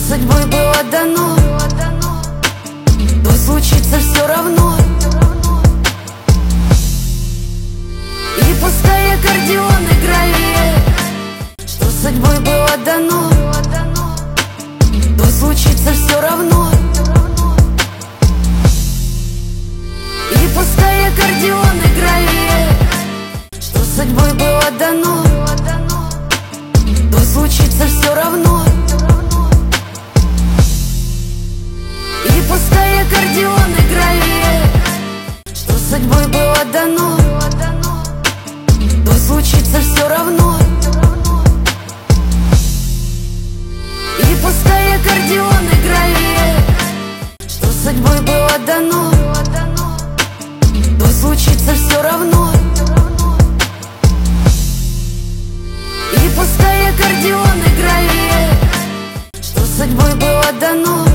судьбой было дано, то случится все равно. И пускай аккордеон играет, что судьбой было дано, то случится все равно. И пускай аккордеон играет, что судьбой было дано, то случится все равно. И пускай аккордеон играет, что судьбой было дано, то случится все равно. И пускай аккордеон играет, что судьбой было дано, то случится все равно. И пускай аккордеон играет, что судьбой было дано,